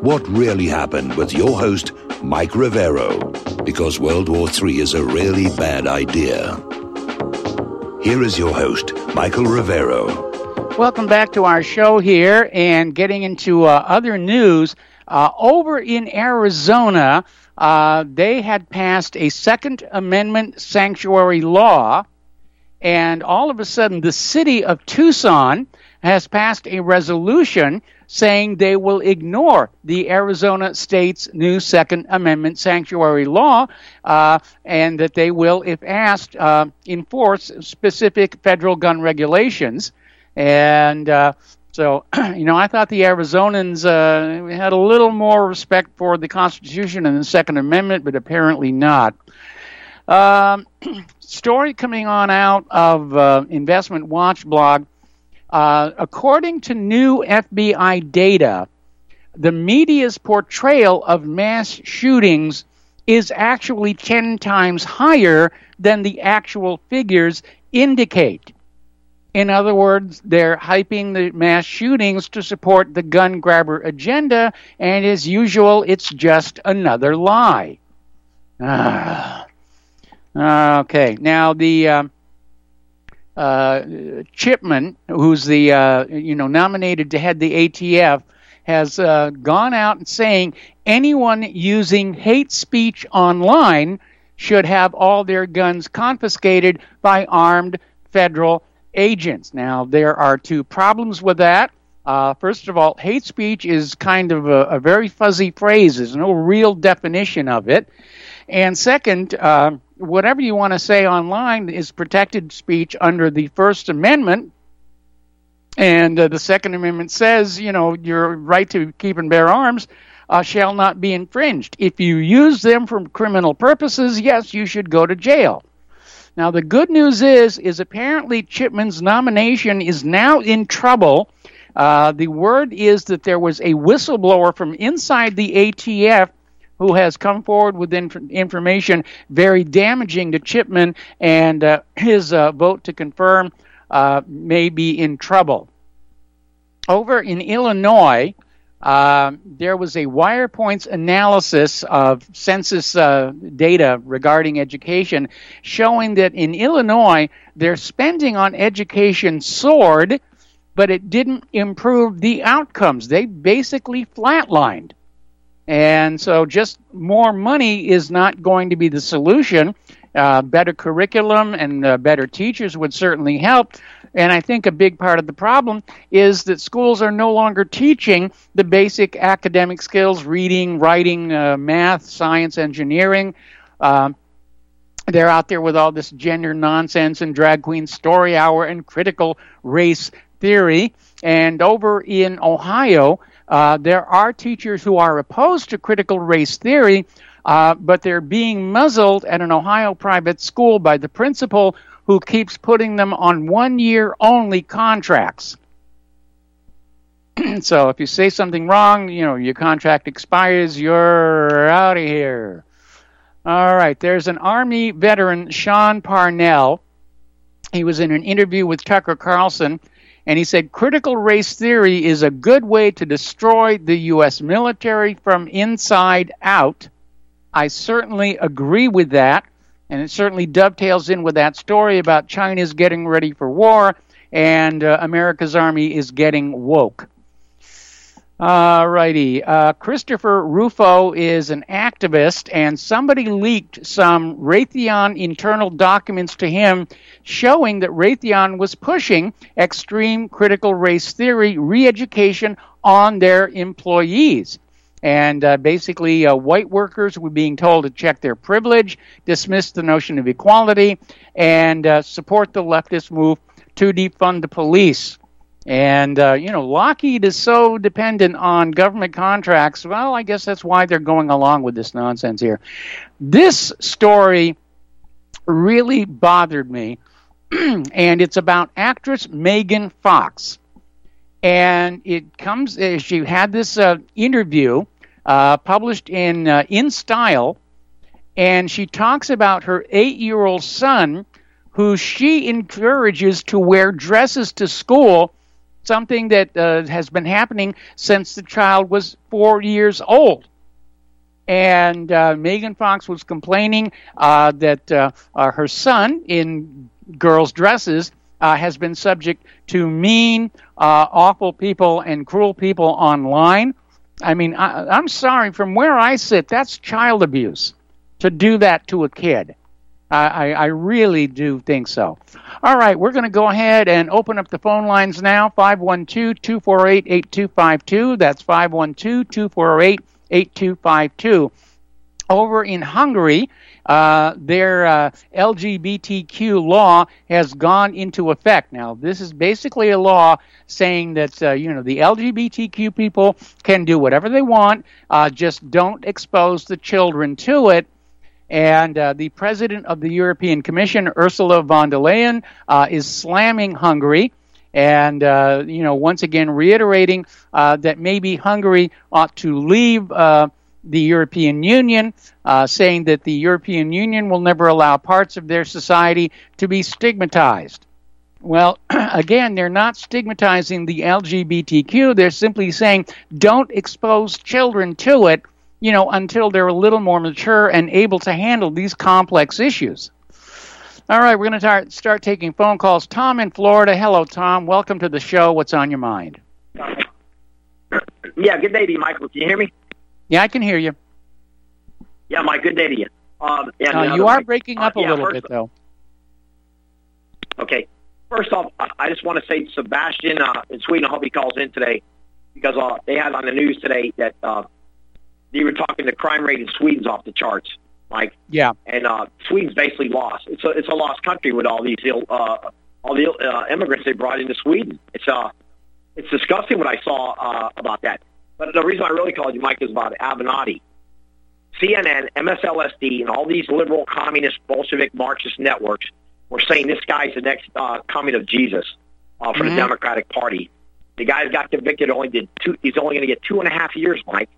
what really happened with your host, Mike Rivero, because World War III is a really bad idea. Here is your host, Michael Rivero. Welcome back to our show here, and getting into other news. Over in Arizona, they had passed a Second Amendment sanctuary law, and all of a sudden the city of Tucson has passed a resolution saying they will ignore the Arizona state's new Second Amendment sanctuary law, and that they will, if asked, enforce specific federal gun regulations. And so, I thought the Arizonans had a little more respect for the Constitution and the Second Amendment, but apparently not. Story coming on out of Investment Watch blog. According to new FBI data, the media's portrayal of mass shootings is actually 10 times higher than the actual figures indicate. In other words, they're hyping the mass shootings to support the gun grabber agenda, and as usual, it's just another lie. Okay, now the Chipman, who's the nominated to head the ATF, has gone out and saying anyone using hate speech online should have all their guns confiscated by armed federal agents. Now, there are two problems with that. First of all, hate speech is kind of a very fuzzy phrase. There's no real definition of it. And second, whatever you want to say online is protected speech under the First Amendment. And the Second Amendment says, your right to keep and bear arms shall not be infringed. If you use them for criminal purposes, yes, you should go to jail. Now, the good news is apparently Chipman's nomination is now in trouble. The word is that there was a whistleblower from inside the ATF who has come forward with information very damaging to Chipman, and his vote to confirm may be in trouble. Over in Illinois, there was a WirePoints analysis of census data regarding education showing that in Illinois, their spending on education soared, but it didn't improve the outcomes. They basically flatlined. And so just more money is not going to be the solution. Better curriculum and better teachers would certainly help. And I think a big part of the problem is that schools are no longer teaching the basic academic skills, reading, writing, math, science, engineering. They're out there with all this gender nonsense and drag queen story hour and critical race theory. And over in Ohio, there are teachers who are opposed to critical race theory, but they're being muzzled at an Ohio private school by the principal who keeps putting them on one-year-only contracts. So if you say something wrong, your contract expires, you're out of here. All right, there's an Army veteran, Sean Parnell. He was in an interview with Tucker Carlson, and he said, critical race theory is a good way to destroy the U.S. military from inside out. I certainly agree with that, and it certainly dovetails in with that story about China's getting ready for war and America's Army is getting woke. Righty. Christopher Rufo is an activist, and somebody leaked some Raytheon internal documents to him showing that Raytheon was pushing extreme critical race theory re-education on their employees. And basically, white workers were being told to check their privilege, dismiss the notion of equality, and support the leftist move to defund the police. And, Lockheed is so dependent on government contracts. Well, I guess that's why they're going along with this nonsense here. This story really bothered me, and it's about actress Megan Fox. And it comes, she had this interview published in Style, and she talks about her 8-year-old son, who she encourages to wear dresses to school something that has been happening since the child was 4 years old. And Megan Fox was complaining that her son in girls' dresses has been subject to mean, awful people and cruel people online. I mean, I'm sorry, from where I sit, that's child abuse to do that to a kid. I really do think so. All right, we're going to go ahead and open up the phone lines now, 512-248-8252. That's 512-248-8252. Over in Hungary, their LGBTQ law has gone into effect. Now, this is basically a law saying that, the LGBTQ people can do whatever they want, just don't expose the children to it. And the president of the European Commission, Ursula von der Leyen, is slamming Hungary and, once again reiterating that maybe Hungary ought to leave the European Union, saying that the European Union will never allow parts of their society to be stigmatized. Well, again, they're not stigmatizing the LGBTQ. They're simply saying don't expose children to it, until they're a little more mature and able to handle these complex issues. All right, we're going to start taking phone calls. Tom in Florida. Hello, Tom. Welcome to the show. What's on your mind? Yeah, good day to you, Michael. Can you hear me? Yeah, I can hear you. Yeah, Mike, good day to you. You are breaking up a little bit, though. Okay. First off, I just want to say Sebastian in Sweden, I hope he calls in today, because they had on the news today that they were talking the crime rate in Sweden's off the charts, Mike. Yeah. And Sweden's basically lost. It's a lost country with all these immigrants they brought into Sweden. It's disgusting what I saw about that. But the reason I really called you, Mike, is about Avenatti. CNN, MSLSD, and all these liberal, communist, Bolshevik, Marxist networks were saying this guy's the next coming of Jesus for the Democratic Party. The guy got convicted, he's only going to get 2.5 years, Mike.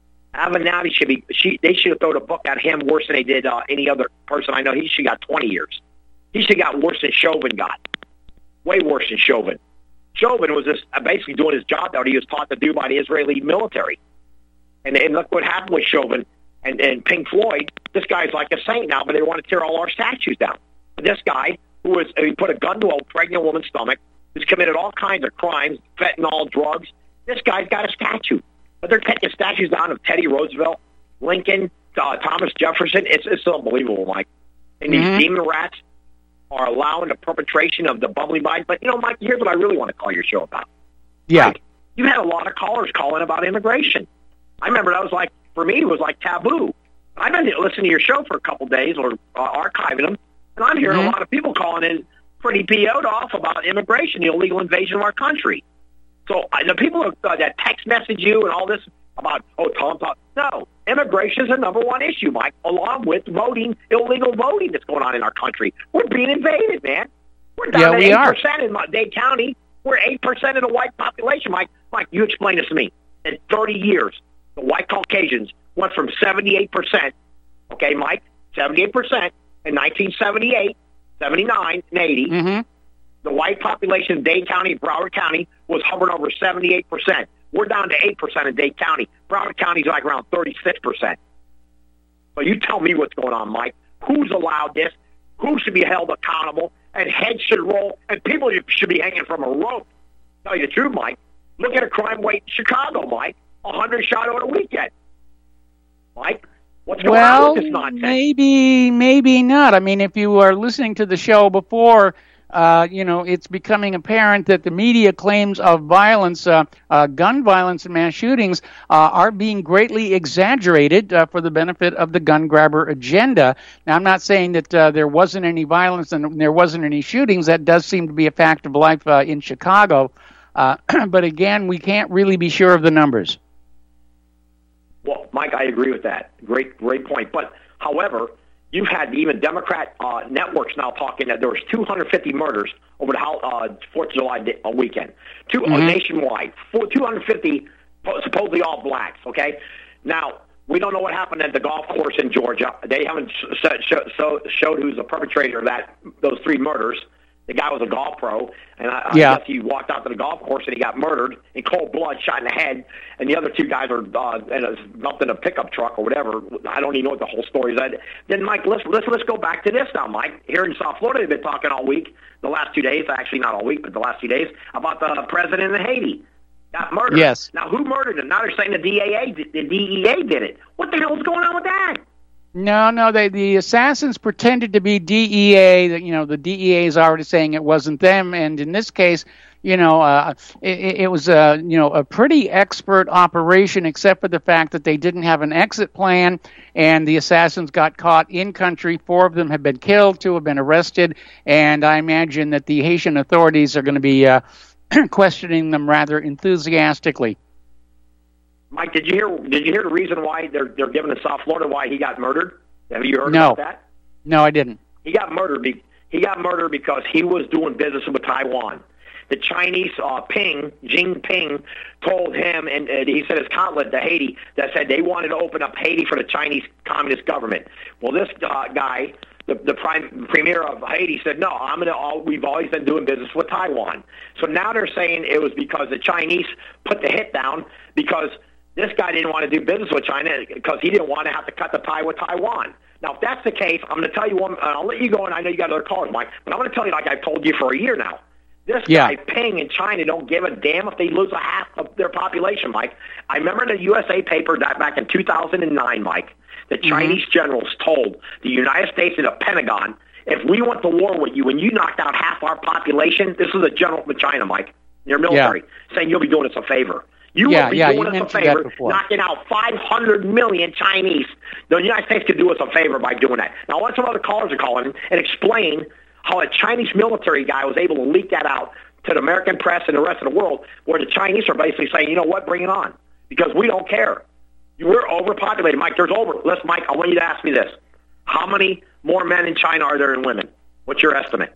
Avenatti they should have thrown a book at him worse than they did any other person I know. He should have got 20 years. He should have got worse than Chauvin got. Way worse than Chauvin. Chauvin was just basically doing his job that he was taught to do by the Israeli military. And look what happened with Chauvin and Pink Floyd. This guy's like a saint now, but they want to tear all our statues down. But this guy, he put a gun to a pregnant woman's stomach, who's committed all kinds of crimes, fentanyl, drugs. This guy's got a statue. But they're taking statues down of Teddy Roosevelt, Lincoln, Thomas Jefferson. It's unbelievable, Mike. And these demon rats are allowing the perpetration of the bubbly Biden. But, Mike, here's what I really want to call your show about. Yeah. Mike, you had a lot of callers calling about immigration. I remember that was like, for me, it was like taboo. I've been listening to your show for a couple days or archiving them, and I'm hearing a lot of people calling in pretty PO'd off about immigration, the illegal invasion of our country. So the people that text message you and all this about, Tom, no, immigration is the number one issue, Mike, along with voting, illegal voting that's going on in our country. We're being invaded, man. We're down to 8% in Dade County. We're 8% of the white population, Mike. Mike, you explain this to me. In 30 years, the white Caucasians went from 78%, okay, Mike, 78% in 1978, 79, and 80. Mm-hmm. The white population in Dade County, Broward County, was hovering over 78%. We're down to 8% in Dade County. Broward County's like around 36%. So you tell me what's going on, Mike. Who's allowed this? Who should be held accountable? And heads should roll, and people should be hanging from a rope. Tell you the truth, Mike. Look at a crime rate in Chicago, Mike. 100 shot over the weekend. Mike, what's going on with this nonsense? Maybe not. I mean, if you are listening to the show before, it's becoming apparent that the media claims of violence, gun violence and mass shootings, are being greatly exaggerated for the benefit of the gun grabber agenda. Now, I'm not saying that there wasn't any violence and there wasn't any shootings. That does seem to be a fact of life in Chicago. But again, we can't really be sure of the numbers. Well, Mike, I agree with that. Great point. But, however, you've had even Democrat networks now talking that there was 250 murders over the 4th of July weekend. Nationwide. 250, supposedly all blacks, okay? Now, we don't know what happened at the golf course in Georgia. They haven't showed who's the perpetrator of those 3 murders. The guy was a golf pro, and I Yeah. guess he walked out to the golf course and he got murdered in cold blood, shot in the head. And the other two guys are bumped in a pickup truck or whatever. I don't even know what the whole story is. Then, Mike, let's go back to this now, Mike. Here in South Florida, they've been talking all week, the last 2 days, actually not all week, but the last 2 days, about the president of Haiti. Got murdered. Yes. Now, who murdered him? Now they're saying the DEA did it. What the hell is going on with that? No, the assassins pretended to be DEA. The DEA is already saying it wasn't them, and in this case, it was a pretty expert operation, except for the fact that they didn't have an exit plan, and the assassins got caught in country. 4 of them have been killed, 2 have been arrested, and I imagine that the Haitian authorities are going to be questioning them rather enthusiastically. Mike, did you hear the reason why they're giving in South Florida why he got murdered? Have you heard about that? No, I didn't. He got murdered. He got murdered because he was doing business with Taiwan. The Chinese Jinping told him, and he said his consulate to Haiti that said they wanted to open up Haiti for the Chinese Communist government. Well, this guy, the premier of Haiti, said, no, we've always been doing business with Taiwan. So now they're saying it was because the Chinese put the hit down because this guy didn't want to do business with China because he didn't want to have to cut the tie with Taiwan. Now, if that's the case, I'm going to tell you one. I'll let you go, and I know you got other callers, Mike, but I'm going to tell you like I've told you for a year now. This guy, Ping, in China don't give a damn if they lose a half of their population, Mike. I remember in the USA paper that back in 2009, Mike, the Chinese generals told the United States and the Pentagon, if we went to war with you and you knocked out half our population, this is a general from China, Mike, your military, saying you'll be doing us a favor. You will be doing us a favor, knocking out 500 million Chinese. The United States could do us a favor by doing that. Now, I want some other callers to call in and explain how a Chinese military guy was able to leak that out to the American press and the rest of the world, where the Chinese are basically saying, you know what, bring it on, because we don't care. We're overpopulated. Mike, Mike, I want you to ask me this. How many more men in China are there than women? What's your estimate?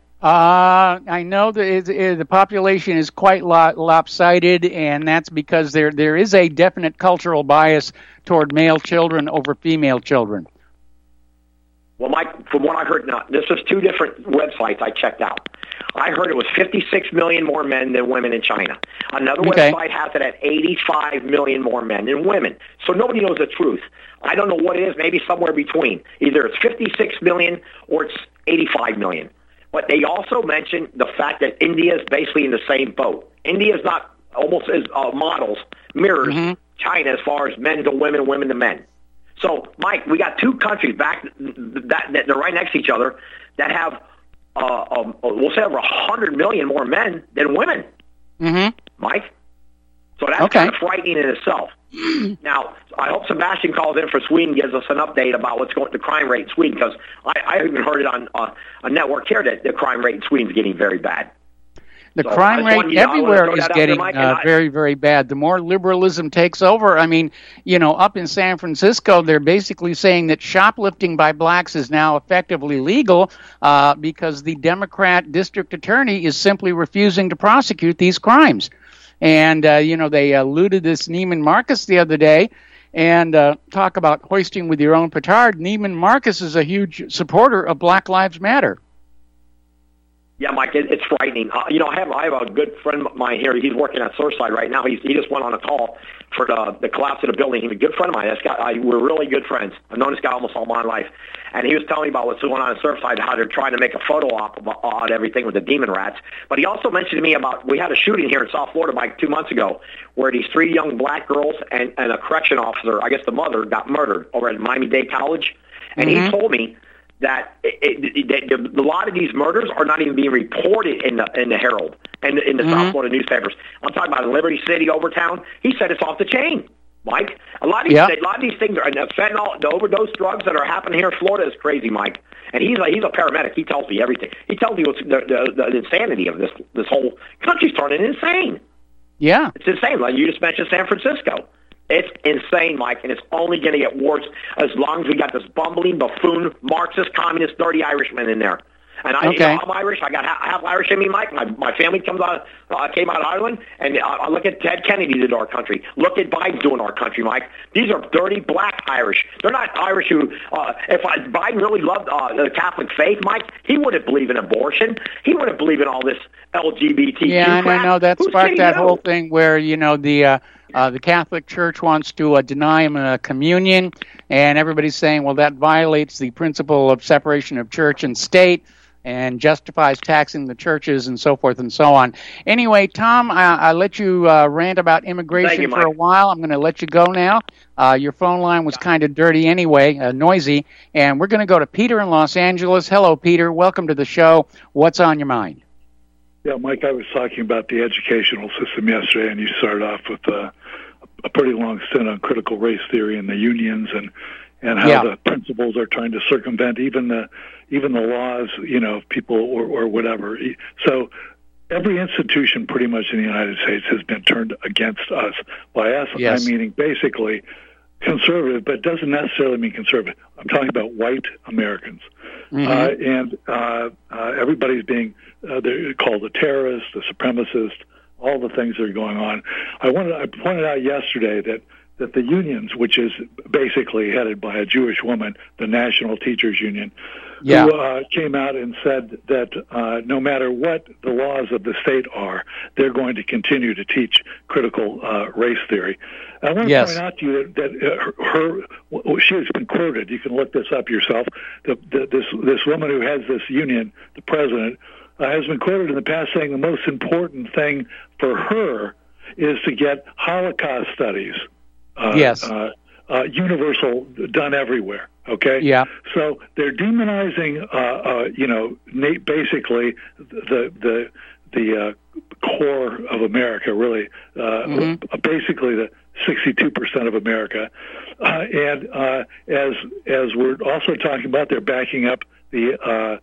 I know that the population is quite lopsided, and that's because there is a definite cultural bias toward male children over female children. Well, Mike, from what I heard, now, this is 2 different websites I checked out. I heard it was 56 million more men than women in China. Another website has it at 85 million more men than women. So nobody knows the truth. I don't know what it is, maybe somewhere between. Either it's 56 million or it's 85 million. But they also mentioned the fact that India is basically in the same boat. India is not almost as mirrors China as far as men to women, women to men. So, Mike, we got 2 countries back that they're right next to each other that have, we'll say, over 100 million more men than women. Mike, so that's kind of frightening in itself. Now, I hope Sebastian calls in for Sweden, gives us an update about what's going the crime rate in Sweden, because I even heard it on a network here that the crime rate in Sweden is getting very bad. The crime rate everywhere is getting very, very bad. The more liberalism takes over, I mean, up in San Francisco, they're basically saying that shoplifting by blacks is now effectively legal because the Democrat district attorney is simply refusing to prosecute these crimes. And, they looted this Neiman Marcus the other day, and talk about hoisting with your own petard. Neiman Marcus is a huge supporter of Black Lives Matter. Yeah, Mike, it's frightening. I have a good friend of mine here. He's working at Surfside right now. He just went on a call for the collapse of the building. He's a good friend of mine. We're really good friends. I've known this guy almost all my life. And he was telling me about what's going on at Surfside, how they're trying to make a photo op about everything with the demon rats. But he also mentioned to me about, we had a shooting here in South Florida like 2 months ago where these 3 young black girls and a correction officer, I guess the mother, got murdered over at Miami-Dade College. And he told me that a lot of these murders are not even being reported in the Herald and in the South Florida newspapers. I'm talking about Liberty City, Overtown. He said it's off the chain, Mike. A lot of these things are, and the fentanyl, the overdose drugs that are happening here in Florida is crazy, Mike. And he's a paramedic. He tells me everything. He tells me what's the insanity of this whole country's turning insane. Yeah, it's insane. Like you just mentioned, San Francisco. It's insane, Mike, and it's only going to get worse as long as we got this bumbling, buffoon, Marxist, communist, dirty Irishman in there. And I'm Irish. I got half Irish in me, Mike. My family came out of Ireland, and I look at Ted Kennedy did our country. Look at Biden doing our country, Mike. These are dirty black Irish. They're not Irish who, if Biden really loved the Catholic faith, Mike, he wouldn't believe in abortion. He wouldn't believe in all this LGBTQ Yeah, crap. I know that sparked that whole thing where, the Catholic Church wants to deny him communion, and everybody's saying, well, that violates the principle of separation of church and state and justifies taxing the churches and so forth and so on. Anyway, Tom, I let you rant about immigration for a while. I'm going to let you go now. Your phone line was kind of dirty anyway, noisy, and we're going to go to Peter in Los Angeles. Hello, Peter. Welcome to the show. What's on your mind? Yeah, Mike, I was talking about the educational system yesterday, and you started off with a pretty long stint on critical race theory and the unions and how the principals are trying to circumvent even the laws, people or whatever. So every institution pretty much in the United States has been turned against us. By us, I'm meaning basically conservative, but it doesn't necessarily mean conservative. I'm talking about white Americans. And everybody's being they're called a terrorist, a supremacist, all the things that are going on. I pointed out yesterday that the unions, which is basically headed by a Jewish woman, the National Teachers Union, who came out and said that no matter what the laws of the state are, they're going to continue to teach critical race theory. I want to point out to you that she has been quoted. You can look this up yourself. This woman who has this union, the president, has been quoted in the past saying the most important thing for her is to get Holocaust studies universal, done everywhere. Okay. Yeah. So they're demonizing, basically the core of America, really, basically the 62% of America, and as we're also talking about, they're backing up the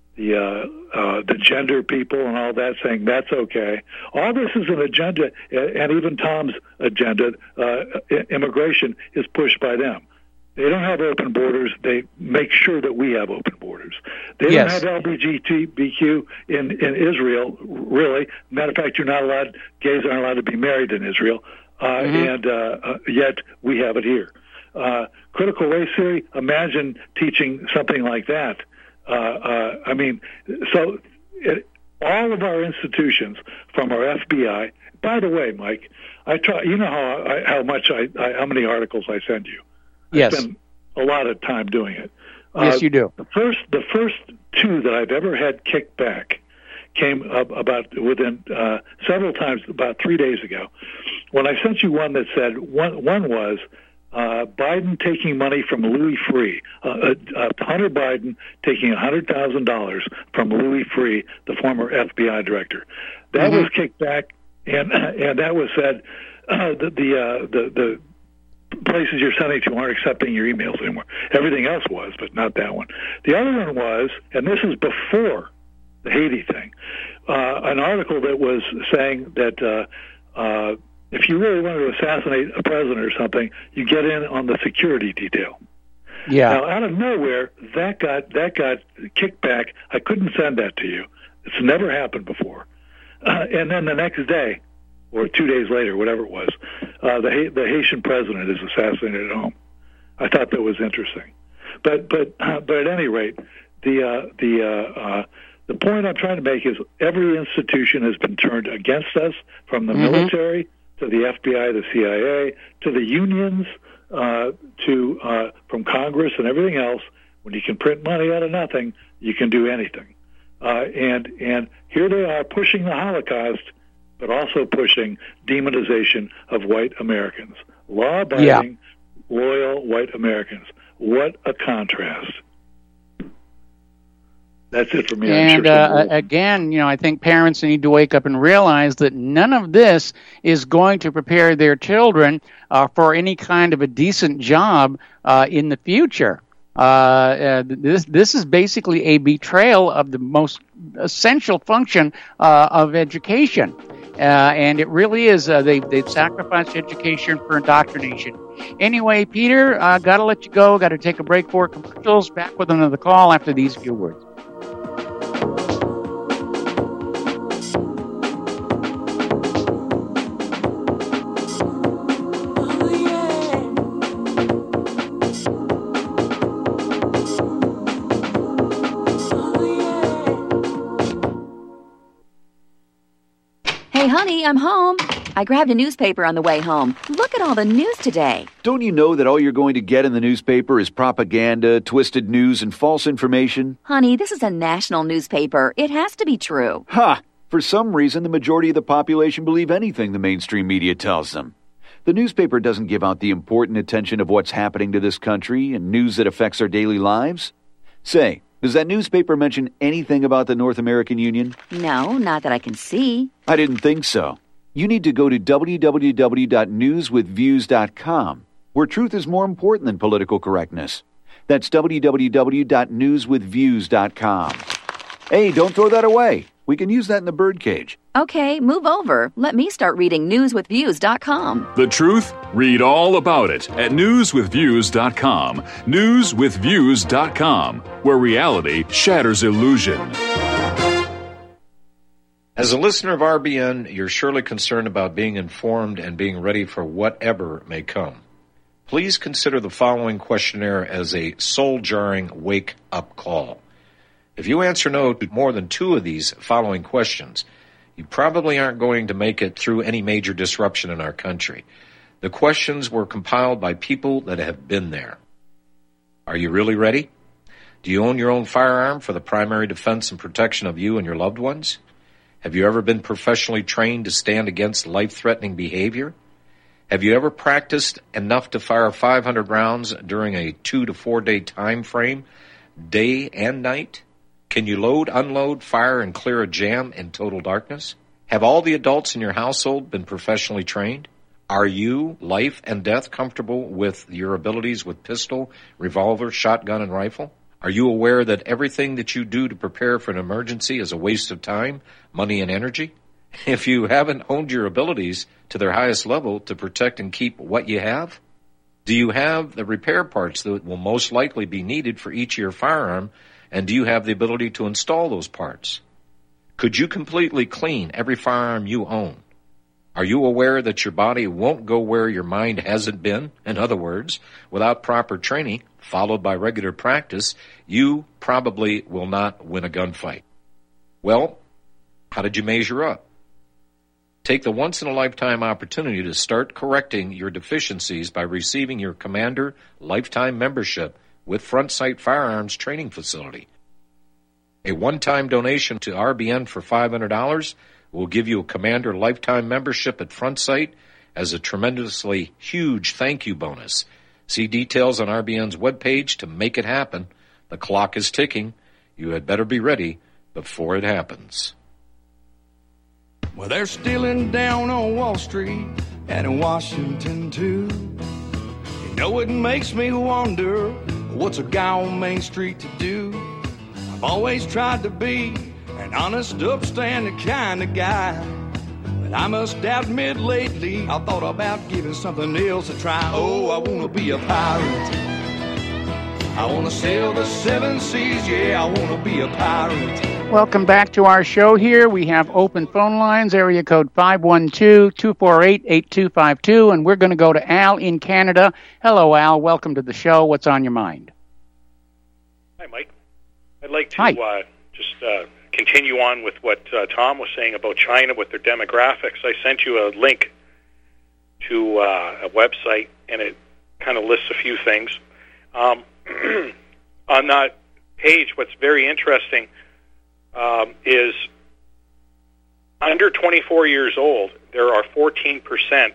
gender people and all that, saying that's okay. All this is an agenda, and even Tom's agenda, immigration, is pushed by them. They don't have open borders. They make sure that we have open borders. They don't have LGBTQ in Israel, really. Matter of fact, gays aren't allowed to be married in Israel, and yet we have it here. Critical race theory, imagine teaching something like that. All of our institutions, from our FBI. By the way, Mike, I try. You know how many articles I send you. Yes, I spend a lot of time doing it. Yes, you do. The first two that I've ever had kicked back came up within several times about 3 days ago, when I sent you one that said one was. Biden taking money from Louis Freeh, Hunter Biden taking $100,000 from Louis Freeh, the former FBI director. That was kicked back, and that was said the places you're sending to aren't accepting your emails anymore. Everything else was, but not that one. The other one was, and this is before the Haiti thing, an article that was saying that if you really wanted to assassinate a president or something, you get in on the security detail. Yeah. Now, out of nowhere, that got kicked back. I couldn't send that to you. It's never happened before. And then the next day, or 2 days later, whatever it was, the Haitian president is assassinated at home. I thought that was interesting. But at any rate, the point I'm trying to make is every institution has been turned against us, from the military to the FBI, the CIA, to the unions, from Congress and everything else. When you can print money out of nothing, you can do anything. And here they are pushing the Holocaust, but also pushing demonization of white Americans. Law-abiding, loyal white Americans. What a contrast. That's it for me. And again, I think parents need to wake up and realize that none of this is going to prepare their children for any kind of a decent job in the future. This is basically a betrayal of the most essential function of education. And it really is. They've sacrificed education for indoctrination. Anyway, Peter, got to let you go. Got to take a break for commercials. Back with another call after these few words. Hey, honey, I'm home. I grabbed a newspaper on the way home. Look at all the news today. Don't you know that all you're going to get in the newspaper is propaganda, twisted news, and false information? Honey, this is a national newspaper. It has to be true. Ha! For some reason, the majority of the population believe anything the mainstream media tells them. The newspaper doesn't give out the important attention of what's happening to this country and news that affects our daily lives. Say, does that newspaper mention anything about the North American Union? No, not that I can see. I didn't think so. You need to go to www.newswithviews.com, where truth is more important than political correctness. That's www.newswithviews.com. Hey, don't throw that away. We can use that in the birdcage. Okay, move over. Let me start reading newswithviews.com. The truth? Read all about it at newswithviews.com. Newswithviews.com, where reality shatters illusion. As a listener of RBN, you're surely concerned about being informed and being ready for whatever may come. Please consider the following questionnaire as a soul-jarring wake-up call. If you answer no to more than 2 of these following questions, you probably aren't going to make it through any major disruption in our country. The questions were compiled by people that have been there. Are you really ready? Do you own your own firearm for the primary defense and protection of you and your loved ones? Have you ever been professionally trained to stand against life-threatening behavior? Have you ever practiced enough to fire 500 rounds during a 2 to 4 day time frame, day and night? Can you load, unload, fire, and clear a jam in total darkness? Have all the adults in your household been professionally trained? Are you, life and death, comfortable with your abilities with pistol, revolver, shotgun, and rifle? Are you aware that everything that you do to prepare for an emergency is a waste of time, money, and energy? If you haven't honed your abilities to their highest level to protect and keep what you have, do you have the repair parts that will most likely be needed for each of your firearm? And do you have the ability to install those parts? Could you completely clean every firearm you own? Are you aware that your body won't go where your mind hasn't been? In other words, without proper training, followed by regular practice, you probably will not win a gunfight. Well, how did you measure up? Take the once-in-a-lifetime opportunity to start correcting your deficiencies by receiving your Commander Lifetime Membership with Front Sight Firearms Training Facility. A one-time donation to RBN for $500 will give you a Commander Lifetime Membership at Front Sight as a tremendously huge thank you bonus. See details on RBN's webpage to make it happen. The clock is ticking. You had better be ready before it happens. Well, they're stealing down on Wall Street and in Washington, too. You know, it makes me wonder, what's a guy on Main Street to do? I've always tried to be an honest, upstanding kind of guy. But I must admit lately, I thought about giving something else a try. Oh, I want to be a pirate. I want to sail the 7 seas, yeah, I want to be a pirate. Welcome back to our show here. We have open phone lines, area code 512-248-8252, and we're going to go to Al in Canada. Hello, Al. Welcome to the show. What's on your mind? Hi, Mike. I'd like to just continue on with what Tom was saying about China with their demographics. I sent you a link to a website, and it kind of lists a few things. On that page, what's very interesting is under 24 years old, there are 14%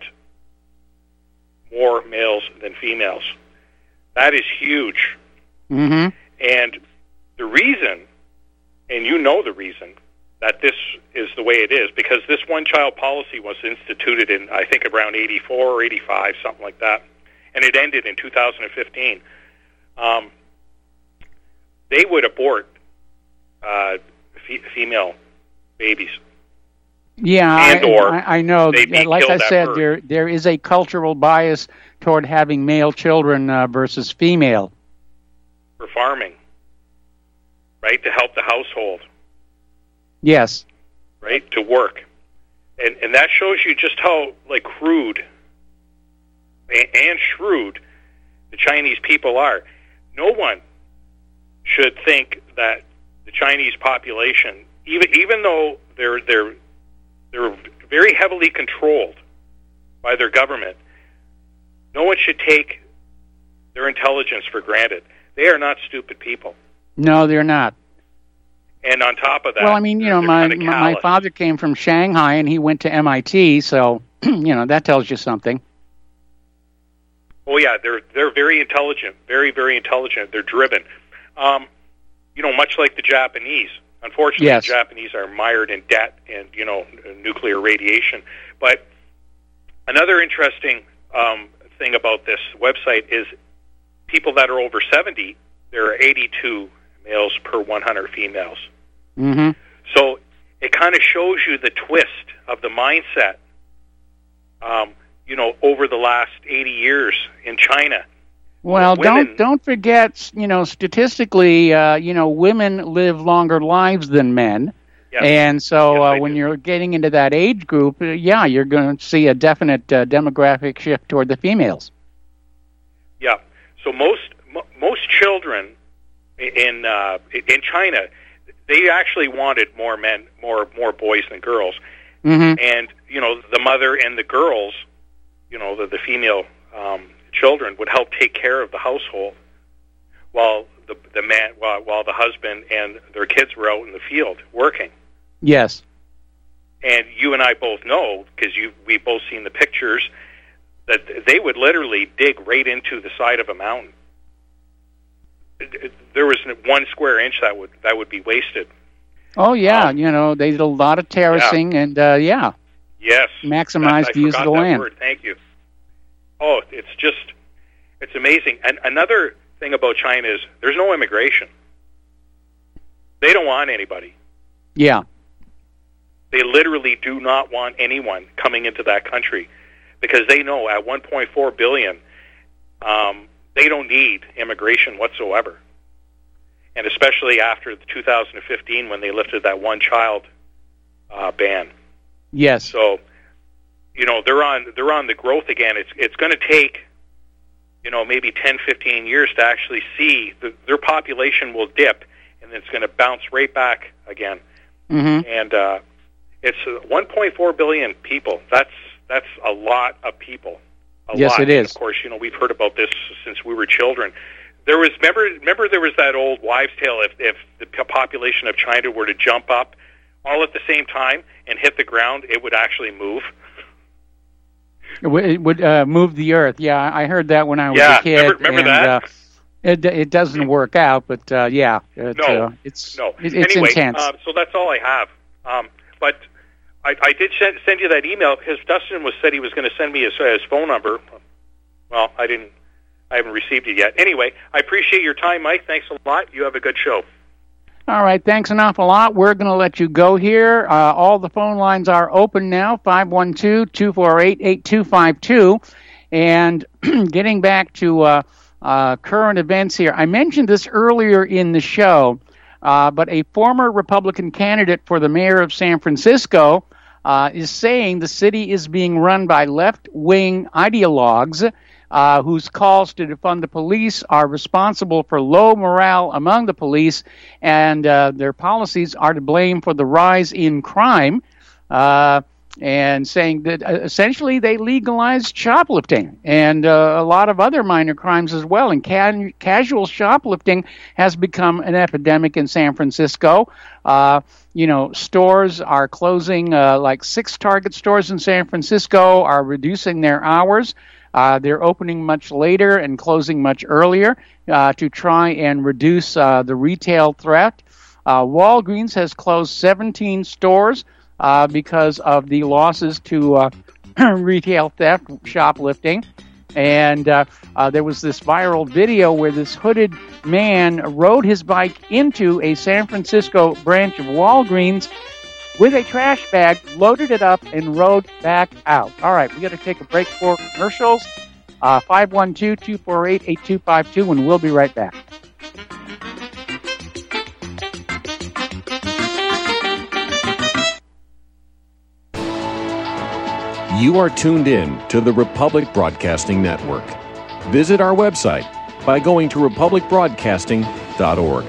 more males than females. That is huge. Mm-hmm. And the reason, and you know the reason, that this is the way it is, because this one-child policy was instituted in, I think, around 84 or 85, something like that, and it ended in 2015. They would abort female babies. Yeah, I know. Like I said, bird. there is a cultural bias toward having male children versus female. For farming, right? To help the household. Yes. Right? To work. And that shows you just how, like, crude and shrewd the Chinese people are. No one should think that the Chinese population, even though they're very heavily controlled by their government. No one should take their intelligence for granted. They are not stupid people. No, they're not. And on top of that, well, I mean, my father came from Shanghai and he went to MIT, so that tells you something. Oh yeah, they're very intelligent, very, very intelligent. They're driven. Much like the Japanese. Unfortunately, yes. The Japanese are mired in debt and nuclear radiation. But another interesting thing about this website is people that are over 70. There are 82 males per 100 females. Mm-hmm. So it kind of shows you the twist of the mindset. Over the last 80 years in China. Well, don't forget, statistically, women live longer lives than men. Yes. And so when you're getting into that age group, you're going to see a definite demographic shift toward the females. Yeah. So most children in China, they actually wanted more men, more boys than girls. Mm-hmm. And the mother and the girls, the female children would help take care of the household, while while the husband and their kids were out in the field working. Yes. And you and I both know, because we've both seen the pictures, that they would literally dig right into the side of a mountain. There was 1 square inch that would be wasted. Oh yeah, they did a lot of terracing and yes, maximized the use of the land. Word. Thank you. Oh, it's amazing. And another thing about China is there's no immigration. They don't want anybody. Yeah. They literally do not want anyone coming into that country because they know at 1.4 billion, they don't need immigration whatsoever. And especially after 2015 when they lifted that one-child ban. Yes. So, they're on the growth again. It's going to take, maybe 10, 15 years to actually see their population will dip, and it's going to bounce right back again. Mm-hmm. And it's 1.4 billion people. That's a lot of people. Yes, lot. It is. And of course, we've heard about this since we were children. There was remember there was that old wives' tale. If the population of China were to jump up all at the same time and hit the ground, it would actually move. It would move the earth. Yeah, I heard that when I was a kid. Remember that? It doesn't work out, but it's anyway, intense. So that's all I have. But I did send you that email because Dustin said he was going to send me his phone number. Well, I haven't received it yet. Anyway, I appreciate your time, Mike. Thanks a lot. You have a good show. All right, thanks an awful lot. We're going to let you go here. All the phone lines are open now, 512-248-8252. And getting back to current events here, I mentioned this earlier in the show, but a former Republican candidate for the mayor of San Francisco is saying the city is being run by left-wing ideologues whose calls to defund the police are responsible for low morale among the police, and their policies are to blame for the rise in crime, and saying that essentially they legalized shoplifting and a lot of other minor crimes as well. And casual shoplifting has become an epidemic in San Francisco. Stores are closing, like 6 Target stores in San Francisco are reducing their hours. They're opening much later and closing much earlier to try and reduce the retail threat. Walgreens has closed 17 stores because of the losses to retail theft, shoplifting. And there was this viral video where this hooded man rode his bike into a San Francisco branch of Walgreens with a trash bag, loaded it up, and rode back out. All right, we got to take a break for commercials. 512-248-8252, and we'll be right back. You are tuned in to the Republic Broadcasting Network. Visit our website by going to republicbroadcasting.org.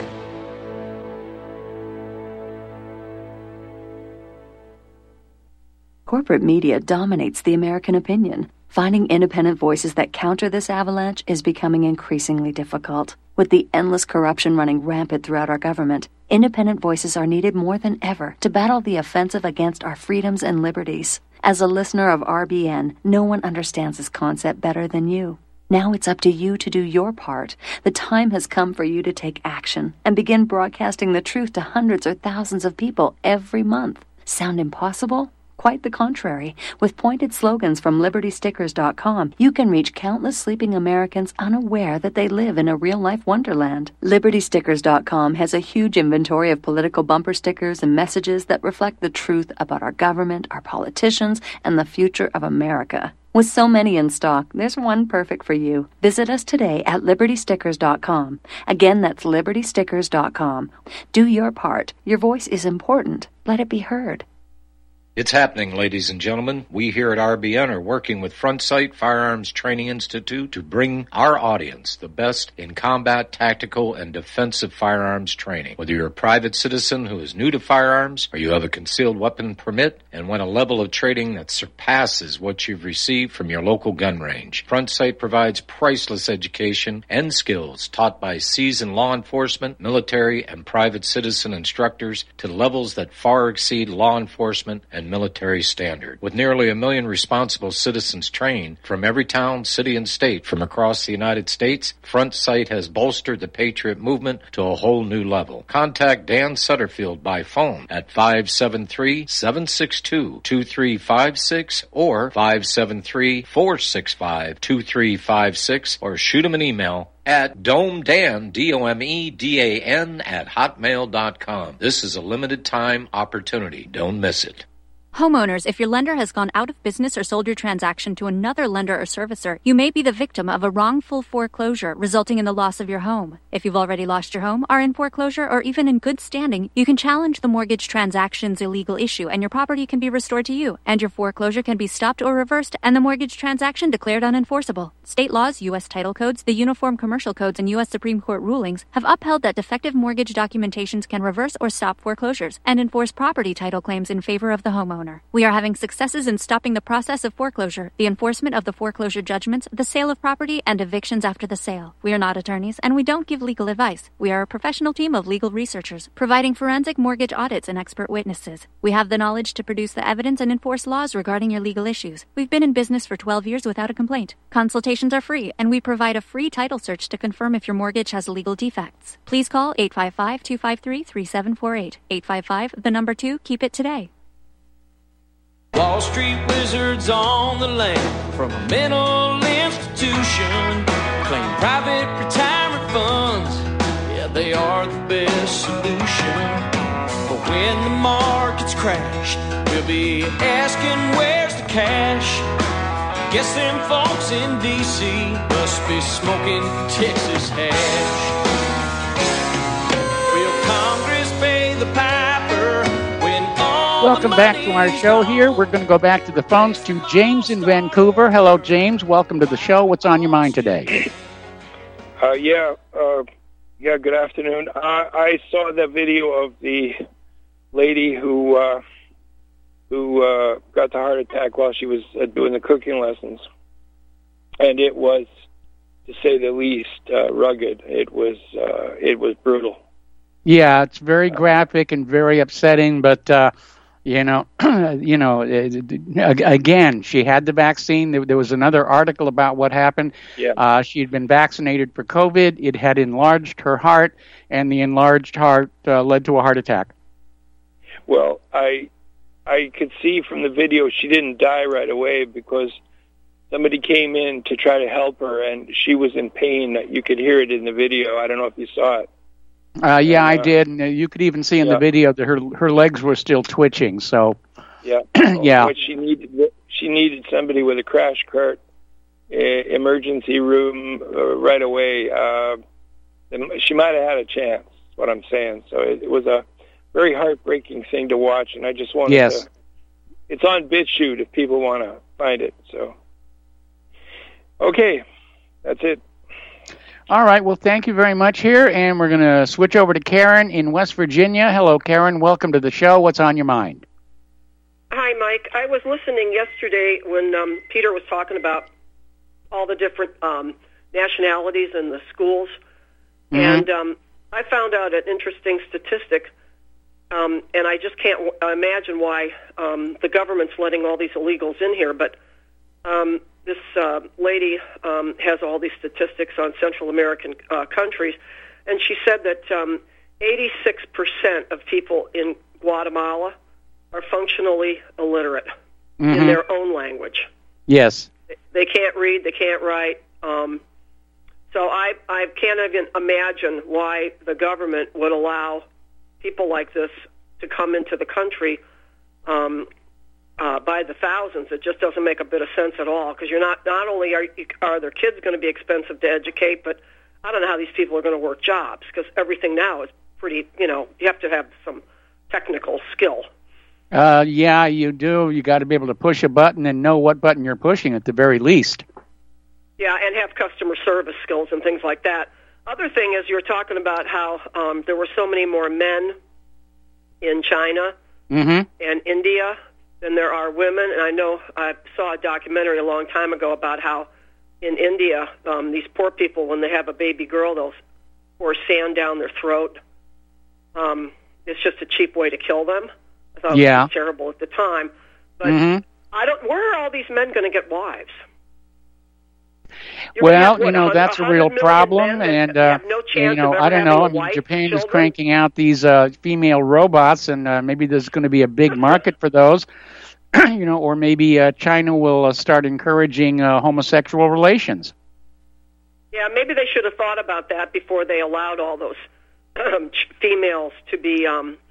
Corporate media dominates the American opinion. Finding independent voices that counter this avalanche is becoming increasingly difficult. With the endless corruption running rampant throughout our government, independent voices are needed more than ever to battle the offensive against our freedoms and liberties. As a listener of RBN, no one understands this concept better than you. Now it's up to you to do your part. The time has come for you to take action and begin broadcasting the truth to hundreds or thousands of people every month. Sound impossible? Quite the contrary. With pointed slogans from LibertyStickers.com, you can reach countless sleeping Americans unaware that they live in a real-life wonderland. LibertyStickers.com has a huge inventory of political bumper stickers and messages that reflect the truth about our government, our politicians, and the future of America. With so many in stock, there's one perfect for you. Visit us today at LibertyStickers.com. Again, that's LibertyStickers.com. Do your part. Your voice is important. Let it be heard. It's happening, ladies and gentlemen. We here at RBN are working with Front Sight Firearms Training Institute to bring our audience the best in combat, tactical, and defensive firearms training. Whether you're a private citizen who is new to firearms, or you have a concealed weapon permit and want a level of training that surpasses what you've received from your local gun range, Front Sight provides priceless education and skills taught by seasoned law enforcement, military, and private citizen instructors to levels that far exceed law enforcement and military standard. With nearly 1 million responsible citizens trained from every town, city, and state from across the United States, Front Sight has bolstered the Patriot movement to a whole new level. Contact Dan Sutterfield by phone at 573-762-2356 or 573-465-2356 or shoot him an email at domedan, DOMEDAN, at hotmail.com. This is a limited time opportunity. Don't miss it. Homeowners, if your lender has gone out of business or sold your transaction to another lender or servicer, you may be the victim of a wrongful foreclosure resulting in the loss of your home. If you've already lost your home, are in foreclosure, or even in good standing, you can challenge the mortgage transaction's illegal issue and your property can be restored to you, and your foreclosure can be stopped or reversed and the mortgage transaction declared unenforceable. State laws, U.S. title codes, the Uniform Commercial Codes, and U.S. Supreme Court rulings have upheld that defective mortgage documentations can reverse or stop foreclosures and enforce property title claims in favor of the homeowner. We are having successes in stopping the process of foreclosure, the enforcement of the foreclosure judgments, the sale of property, and evictions after the sale. We are not attorneys, and we don't give legal advice. We are a professional team of legal researchers, providing forensic mortgage audits and expert witnesses. We have the knowledge to produce the evidence and enforce laws regarding your legal issues. We've been in business for 12 years without a complaint. Consultations are free, and we provide a free title search to confirm if your mortgage has legal defects. Please call 855-253-3748. 855, 2, keep it today. Wall Street wizards on the land from a mental institution claim private retirement funds. Yeah, they are the best solution. But when the markets crash, we'll be asking where's the cash. Guess them folks in D.C. must be smoking Texas hash. Will Congress pay the piper? Welcome back to our show here. We're going to go back to the phones to James in Vancouver. Hello, James. Welcome to the show. What's on your mind today? Good afternoon. I saw the video of the lady who got the heart attack while she was doing the cooking lessons. And it was, to say the least, rugged. It was brutal. Yeah, it's very graphic and very upsetting, but again, she had the vaccine. There was another article about what happened. Yeah. She had been vaccinated for COVID. It had enlarged her heart, and the enlarged heart led to a heart attack. Well, I could see from the video she didn't die right away because somebody came in to try to help her, and she was in pain. You could hear it in the video. I don't know if you saw it. I did, and you could even see in the video that her legs were still twitching. So, yeah. What she needed somebody with a crash cart, emergency room right away. She might have had a chance. Is what I'm saying. So it was a very heartbreaking thing to watch, and I just wanted to. It's on BitChute if people want to find it. So, okay, that's it. All right, well, thank you very much here, and we're going to switch over to Karen in West Virginia. Hello, Karen. Welcome to the show. What's on your mind? Hi, Hi, Mike. I was listening yesterday when Peter was talking about all the different nationalities in the schools, and I found out an interesting statistic, and I just can't imagine why the government's letting all these illegals in here, but this lady has all these statistics on Central American countries, and she said that 86% of people in Guatemala are functionally illiterate in their own language. Yes. They can't read, they can't write. So I can't even imagine why the government would allow people like this to come into the country by the thousands. It just doesn't make a bit of sense at all, because you're not only are their kids going to be expensive to educate, but I don't know how these people are going to work jobs, because everything now is pretty, you have to have some technical skill. Yeah, you do. You got to be able to push a button and know what button you're pushing at the very least. Yeah, and have customer service skills and things like that. Other thing is, you're talking about how there were so many more men in China and India than there are women. And I know I saw a documentary a long time ago about how in India, these poor people, when they have a baby girl, they'll pour sand down their throat. It's just a cheap way to kill them. I thought it was terrible at the time. But where are all these men going to get wives? Well, that's a real problem, and I don't know. I mean, Japan is cranking out these female robots, and maybe there's going to be a big market for those. Or maybe China will start encouraging homosexual relations. Yeah, maybe they should have thought about that before they allowed all those females to be,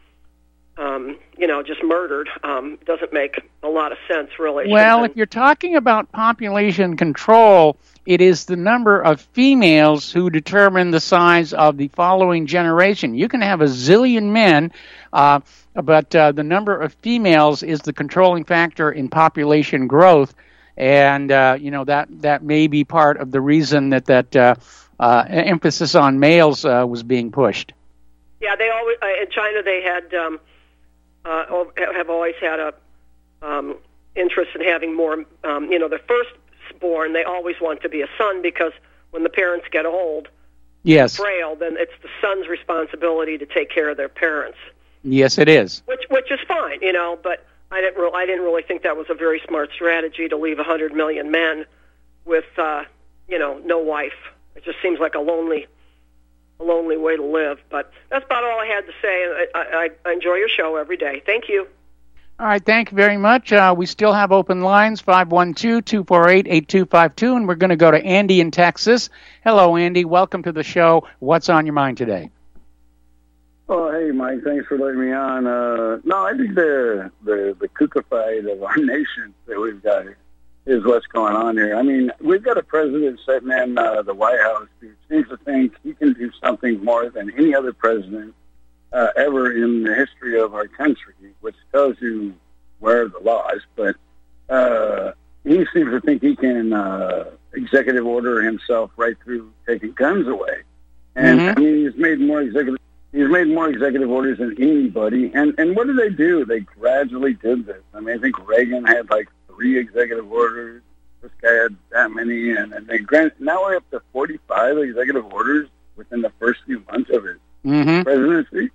just murdered. Doesn't make a lot of sense, really. Well, if you're talking about population control, it is the number of females who determine the size of the following generation. You can have a zillion men, but the number of females is the controlling factor in population growth, and that may be part of the reason that emphasis on males was being pushed. Yeah, they always in China they had have always had a interest in having more. The firstborn, they always want to be a son, because when the parents get old, and frail, then it's the son's responsibility to take care of their parents. Yes, it is. Which is fine, but I didn't really think that was a very smart strategy to leave 100 million men with no wife. It just seems like a lonely way to live. But that's about all I had to say. I enjoy your show every day. Thank you. All right, thank you very much. We still have open lines, 512-248-8252, and we're going to go to Andy in Texas. Hello, Andy. Welcome to the show. What's on your mind today? Oh, hey, Mike. Thanks for letting me on. No, I think the kookified of our nation that we've got is what's going on here. I mean, we've got a president sitting in the White House who seems to think he can do something more than any other president ever in the history of our country, which tells you where are the laws. But he seems to think he can executive order himself right through taking guns away. And I mean, he's made more executive orders than anybody. And what did they do? They gradually did this. I mean, I think Reagan had like 3 executive orders. This guy had that many, and now we're up to 45 executive orders within the first few months of his presidency.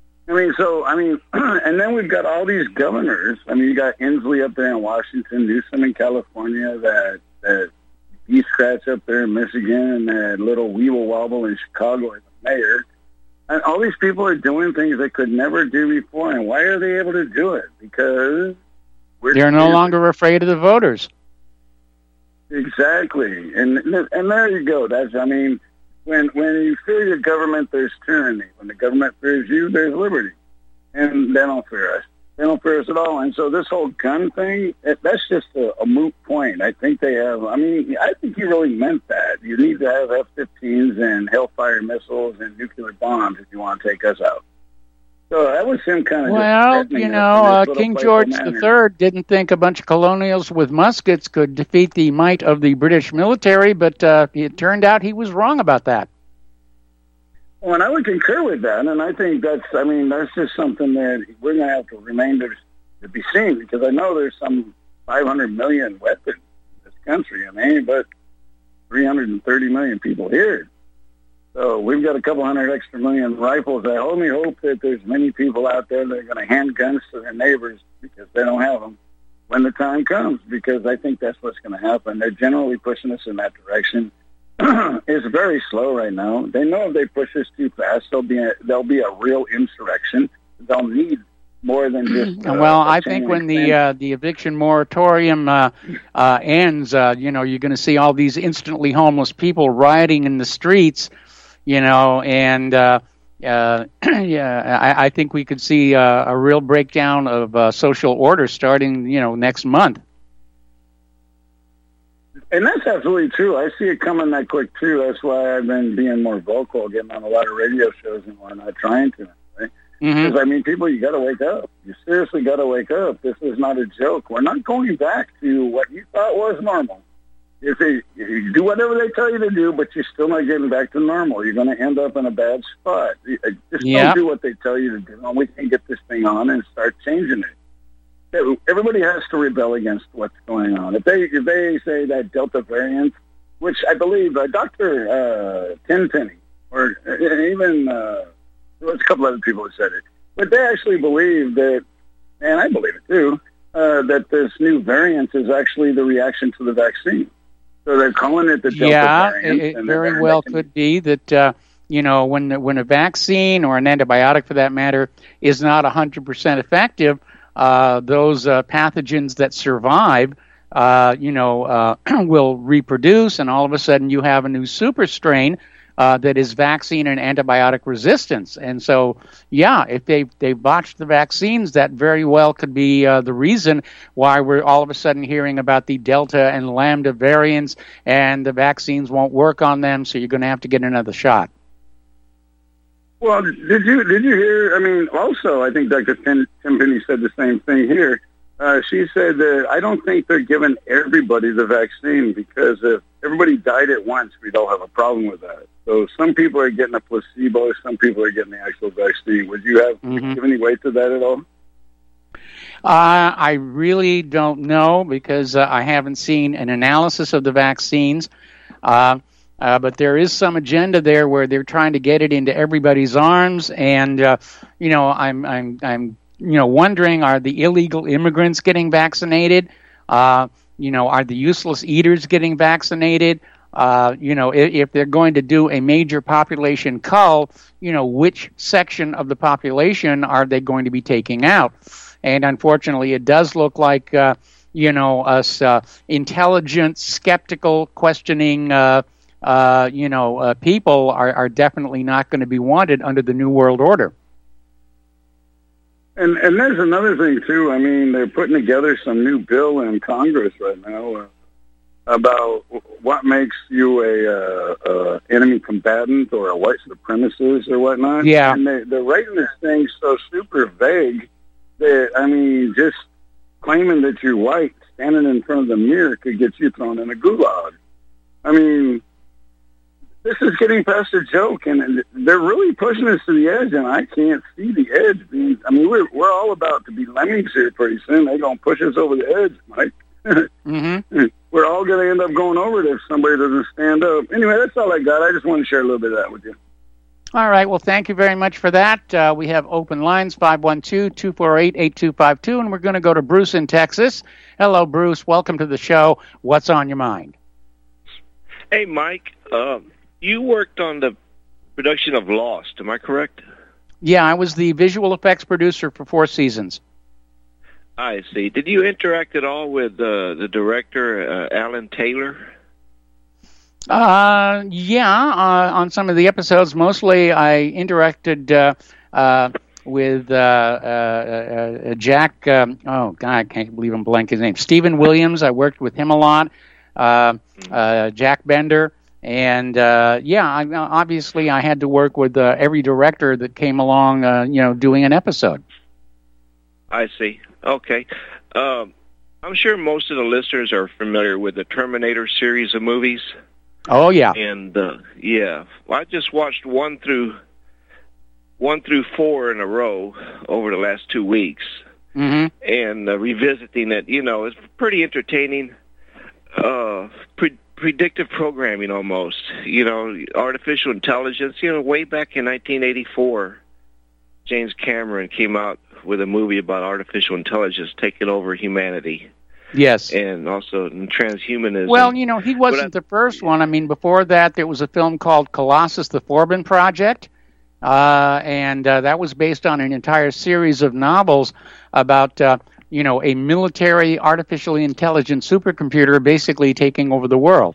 And then we've got all these governors. I mean, you got Inslee up there in Washington, Newsom in California, that beef scratch up there in Michigan, and that little weeble wobble in Chicago as the mayor. And all these people are doing things they could never do before. And why are they able to do it? Because they're no longer afraid of the voters. Exactly. And there you go. When you fear your government, there's tyranny. When the government fears you, there's liberty. And they don't fear us. They don't fear us at all. And so this whole gun thing, that's just a moot point. I think they have, I think he really meant that. You need to have F-15s and Hellfire missiles and nuclear bombs if you want to take us out. So that was him kind of... Well, King George III didn't think a bunch of colonials with muskets could defeat the might of the British military, but it turned out he was wrong about that. Well, and I would concur with that, and I think that's just something that we're going to have to remain to be seen, because I know there's some 500 million weapons in this country, and there ain't but 330 million people here. So we've got a couple hundred extra million rifles. I only hope that there's many people out there that are going to hand guns to their neighbors because they don't have them when the time comes, because I think that's what's going to happen. They're generally pushing us in that direction. It's very slow right now. They know if they push us too fast, there'll be a real insurrection. They'll need more than just. Well, I think when the eviction moratorium ends, you're going to see all these instantly homeless people rioting in the streets, and I think we could see a real breakdown of social order starting, next month. And that's absolutely true. I see it coming that quick, too. That's why I've been being more vocal, getting on a lot of radio shows and whatnot, trying to. Right? Because, people, you got to wake up. You seriously got to wake up. This is not a joke. We're not going back to what you thought was normal. If you do whatever they tell you to do, but you're still not getting back to normal, you're going to end up in a bad spot. Just don't do what they tell you to do, and we can get this thing on and start changing it. Everybody has to rebel against what's going on. If they say that Delta variant, which I believe Dr. Tenpenny, or even there's a couple other people who said it, but they actually believe that, and I believe it too, that this new variant is actually the reaction to the vaccine. So they're calling it the Delta variant. Yeah, it very well could be that, when a vaccine or an antibiotic, for that matter, is not 100% effective, those pathogens that survive, will reproduce, and all of a sudden you have a new super strain that is vaccine and antibiotic resistance. And so, if they botched the vaccines, that very well could be the reason why we're all of a sudden hearing about the Delta and Lambda variants, and the vaccines won't work on them, so you're going to have to get another shot. Well, did you hear? I mean, also, I think Dr. Tenpenny said the same thing here. She said that I don't think they're giving everybody the vaccine, because if everybody died at once, we'd all have a problem with that. So some people are getting a placebo, some people are getting the actual vaccine. Would you give any weight to that at all? I really don't know, because I haven't seen an analysis of the vaccines. But there is some agenda there where they're trying to get it into everybody's arms, and I'm wondering, are the illegal immigrants getting vaccinated? Are the useless eaters getting vaccinated? If they're going to do a major population cull, which section of the population are they going to be taking out? And unfortunately, it does look like us intelligent, skeptical, questioning people are definitely not going to be wanted under the New World Order. And there's another thing, too. I mean, they're putting together some new bill in Congress right now about what makes you a enemy combatant or a white supremacist or whatnot. Yeah. And they're writing this thing so super vague that, just claiming that you're white, standing in front of the mirror could get you thrown in a gulag. I mean, this is getting past a joke, and they're really pushing us to the edge, and I can't see the edge. We're all about to be lemmings here pretty soon. They're going to push us over the edge, Mike. We're all going to end up going over it if somebody doesn't stand up. Anyway, that's all I got. I just want to share a little bit of that with you. All right. Well, thank you very much for that. We have open lines, 512-248-8252, and we're going to go to Bruce in Texas. Hello, Bruce. Welcome to the show. What's on your mind? Hey, Mike. You worked on the production of Lost, am I correct? Yeah, I was the visual effects producer for 4 seasons. I see. Did you interact at all with the director, Alan Taylor? On some of the episodes. Mostly I interacted with Jack, I can't believe I'm blanking his name, Stephen Williams. I worked with him a lot, Jack Bender. And, obviously I had to work with every director that came along, doing an episode. I see. Okay. I'm sure most of the listeners are familiar with the Terminator series of movies. Oh, yeah. And, well, I just watched 1 through 4 in a row over the last 2 weeks. and revisiting it. It's pretty entertaining. Predictive programming almost. Artificial intelligence. Way back in 1984, James Cameron came out with a movie about artificial intelligence taking over humanity. Yes. And also transhumanism. Well, he wasn't the first one. I mean, before that, there was a film called Colossus, the Forbin Project, and that was based on an entire series of novels about, a military artificially intelligent supercomputer basically taking over the world.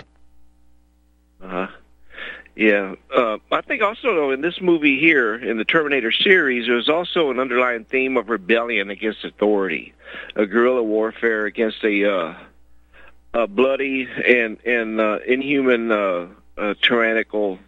Yeah. I think also, though, in this movie here, in the Terminator series, there's also an underlying theme of rebellion against authority, a guerrilla warfare against a bloody and inhuman, tyrannical.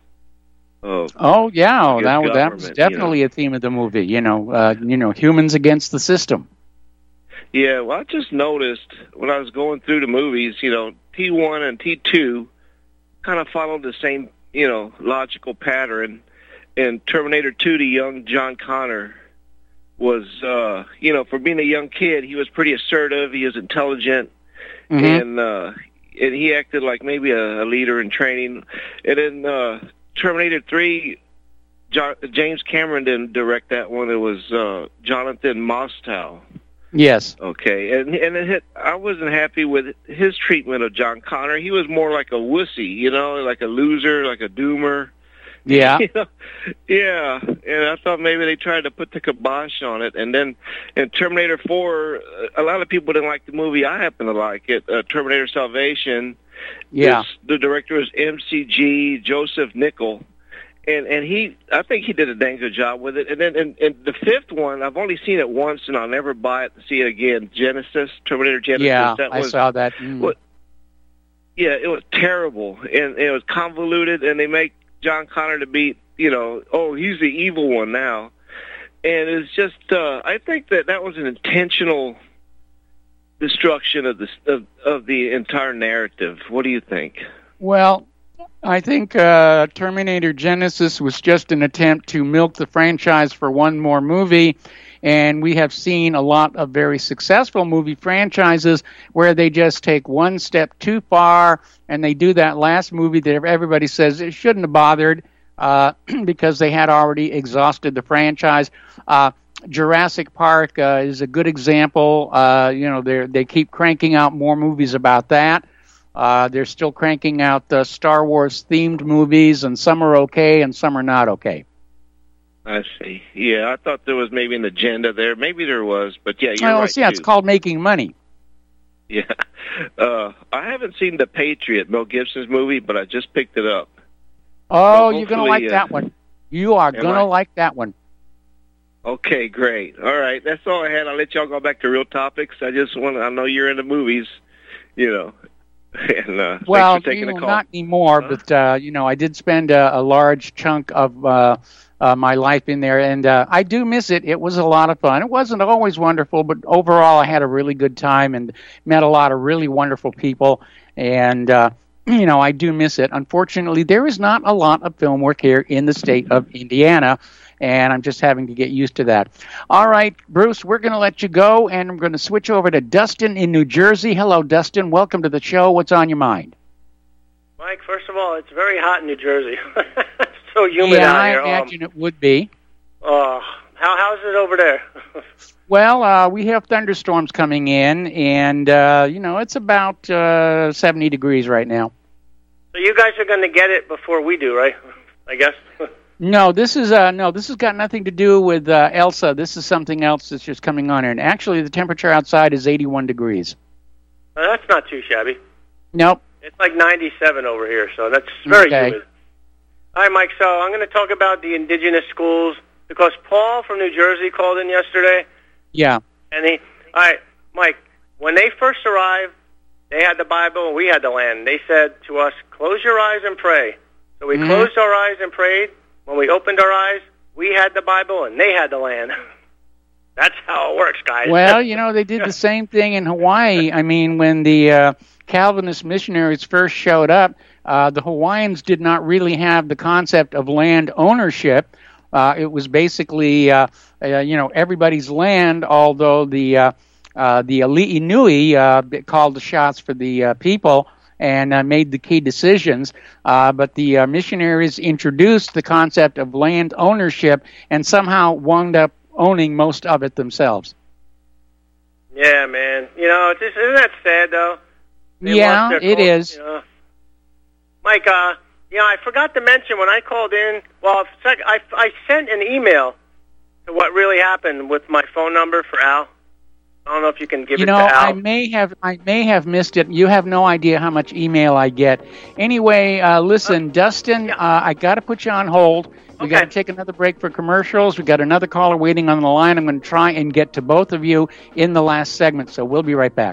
Oh yeah, that was definitely a theme of the movie. Humans against the system. Yeah. Well, I just noticed when I was going through the movies, T1 and T2 kind of followed the same logical pattern. And Terminator 2, the young John Connor was, for being a young kid, he was pretty assertive. He was intelligent, and he acted like maybe a leader in training. And then Terminator 3, James Cameron didn't direct that one. It was Jonathan Mostow. Yes. Okay, and I wasn't happy with his treatment of John Connor. He was more like a wussy, like a loser, like a doomer. Yeah. Yeah, and I thought maybe they tried to put the kibosh on it. And then in Terminator 4, a lot of people didn't like the movie. I happen to like it, Terminator Salvation. Yeah. The director is MCG Joseph Nickel. And I think he did a dang good job with it. And then and the fifth one, I've only seen it once, and I'll never buy it to see it again. Terminator Genesis. Yeah, I saw that. Yeah, it was terrible, and it was convoluted, and they make John Connor to be, he's the evil one now. And it's just, I think that was an intentional destruction of the entire narrative. What do you think? Well, I think Terminator Genesis was just an attempt to milk the franchise for one more movie, and we have seen a lot of very successful movie franchises where they just take one step too far, and they do that last movie that everybody says it shouldn't have bothered because they had already exhausted the franchise. Jurassic Park is a good example. They keep cranking out more movies about that. They're still cranking out Star Wars-themed movies, and some are okay and some are not okay. I see. Yeah, I thought there was maybe an agenda there. Maybe there was, but yeah, you're right, it's called making money. Yeah. I haven't seen The Patriot, Mel Gibson's movie, but I just picked it up. Oh, you're going to like that one. You are going to like that one. Okay, great. All right, that's all I had. I'll let y'all go back to real topics. I know you're into movies, And, well, thanks for taking the call. Not anymore, but, I did spend a large chunk of my life in there, and I do miss it. It was a lot of fun. It wasn't always wonderful, but overall I had a really good time and met a lot of really wonderful people, and, I do miss it. Unfortunately, there is not a lot of film work here in the state of Indiana, and I'm just having to get used to that. All right, Bruce, we're going to let you go, and I'm going to switch over to Dustin in New Jersey. Hello, Dustin. Welcome to the show. What's on your mind? Mike, first of all, it's very hot in New Jersey. It's so humid out here. I imagine it would be. How's it over there? Well, we have thunderstorms coming in, and, it's about 70 degrees right now. So you guys are going to get it before we do, right? I guess. No, this has got nothing to do with Elsa. This is something else that's just coming on here. And actually, the temperature outside is 81 degrees. That's not too shabby. Nope. It's like 97 over here, so that's very humid. All right, Mike, so I'm going to talk about the indigenous schools because Paul from New Jersey called in yesterday. Yeah. And all right, Mike, when they first arrived, they had the Bible and we had the land. They said to us, close your eyes and pray. So we closed our eyes and prayed. When we opened our eyes, we had the Bible and they had the land. That's how it works, guys. Well, they did the same thing in Hawaii. I mean, when the Calvinist missionaries first showed up, the Hawaiians did not really have the concept of land ownership. It was basically, everybody's land, although the Ali'i called the shots for the people and made the key decisions. But the missionaries introduced the concept of land ownership and somehow wound up owning most of it themselves. Yeah, man. Isn't that sad, though? It is. Mike, I forgot to mention when I called in, I sent an email to what really happened with my phone number for Al. I don't know if you can give it to Al. I may have missed it. You have no idea how much email I get. Anyway, listen, Dustin, I got to put you on hold. We got to take another break for commercials. We got another caller waiting on the line. I'm going to try and get to both of you in the last segment, so we'll be right back.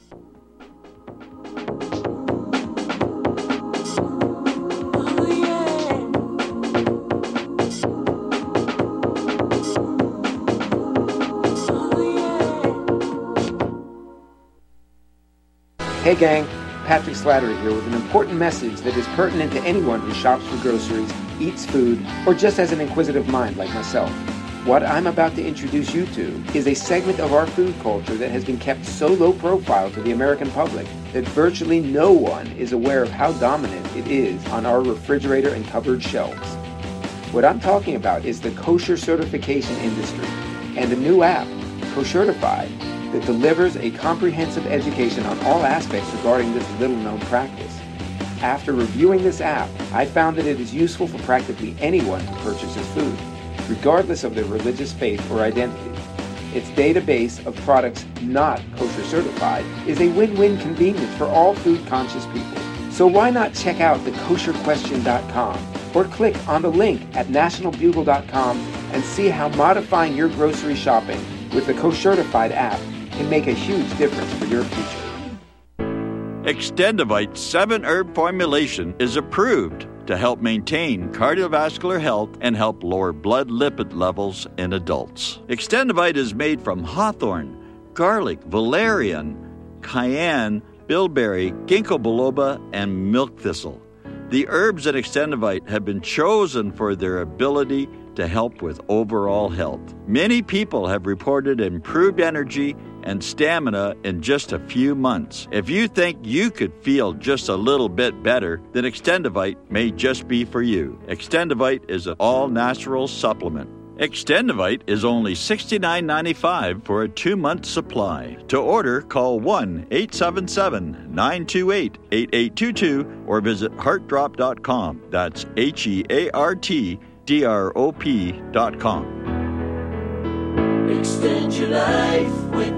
Hey gang, Patrick Slattery here with an important message that is pertinent to anyone who shops for groceries, eats food, or just has an inquisitive mind like myself. What I'm about to introduce you to is a segment of our food culture that has been kept so low profile to the American public that virtually no one is aware of how dominant it is on our refrigerator and cupboard shelves. What I'm talking about is the kosher certification industry and a new app, Koshertified, that delivers a comprehensive education on all aspects regarding this little-known practice. After reviewing this app, I found that it is useful for practically anyone who purchases food, regardless of their religious faith or identity. Its database of products not kosher certified is a win-win convenience for all food-conscious people. So why not check out thekosherquestion.com or click on the link at nationalbugle.com and see how modifying your grocery shopping with the Koshertified app can make a huge difference for your future. Extendivite 7-herb formulation is approved to help maintain cardiovascular health and help lower blood lipid levels in adults. Extendivite is made from hawthorn, garlic, valerian, cayenne, bilberry, ginkgo biloba, and milk thistle. The herbs in Extendivite have been chosen for their ability to help with overall health. Many people have reported improved energy and stamina in just a few months. If you think you could feel just a little bit better, then Extendivite may just be for you. Extendivite is an all-natural supplement. Extendivite is only $69.95 for a 2-month supply. To order, call 1-877-928-8822 or visit heartdrop.com. That's HEARTDROP.com. Extend your life with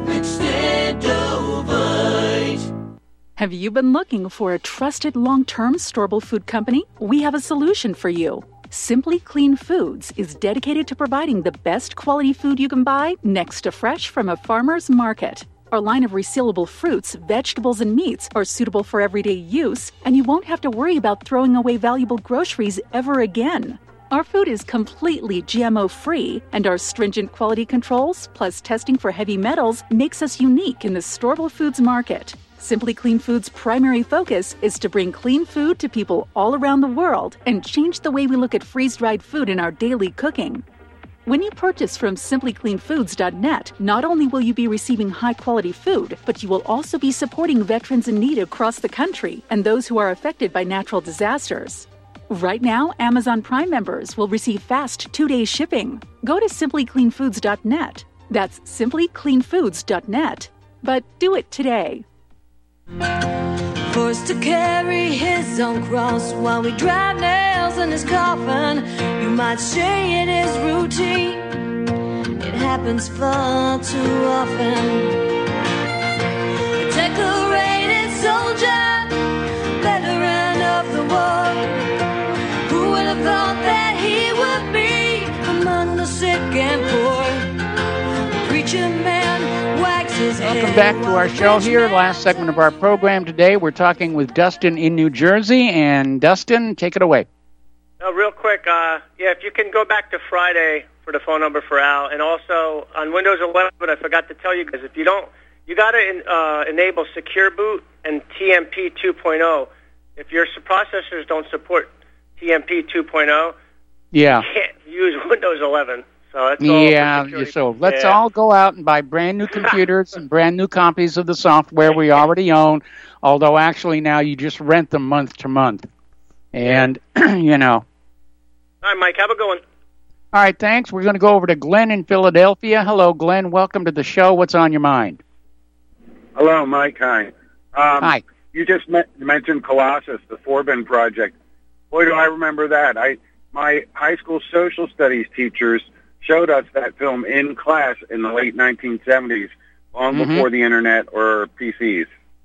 Extendovite. Have you been looking for a trusted long-term storable food company? We have a solution for you. Simply Clean Foods is dedicated to providing the best quality food you can buy next to fresh from a farmer's market. Our line of resealable fruits, vegetables, and meats are suitable for everyday use, and you won't have to worry about throwing away valuable groceries ever again. Our food is completely GMO-free, and our stringent quality controls, plus testing for heavy metals, makes us unique in the storable foods market. Simply Clean Foods' primary focus is to bring clean food to people all around the world and change the way we look at freeze-dried food in our daily cooking. When you purchase from simplycleanfoods.net, not only will you be receiving high-quality food, but you will also be supporting veterans in need across the country and those who are affected by natural disasters. Right now, Amazon Prime members will receive fast 2-day shipping. Go to simplycleanfoods.net. That's simplycleanfoods.net. But do it today. Forced to carry his own cross while we drive nails in his coffin. You might say it is routine. It happens far too often. A decorated soldier, veteran of the war. Who would have thought that he would be among the sick and poor? The preacher man wags his head. Welcome back to our show here. Last segment of our program today. We're talking with Dustin in New Jersey. And Dustin, take it away. Real quick, if you can go back to Friday for the phone number for Al. And also on Windows 11, I forgot to tell you guys, if you don't, you got to enable Secure Boot and TMP 2.0. If your processors don't support TMP 2.0, Yeah. You can't use Windows 11. So that's all so let's all go out and buy brand new computers and brand new copies of the software we already own, although actually now you just rent them month to month. And, you know. All right, Mike, have a good one. All right, thanks. We're going to go over to Glenn in Philadelphia. Hello, Glenn. Welcome to the show. What's on your mind? Hello, Mike. Hi. Hi. You just mentioned Colossus, the Forbin Project. Boy, do I remember that. My high school social studies teachers showed us that film in class in the late 1970s, long before the internet or PCs.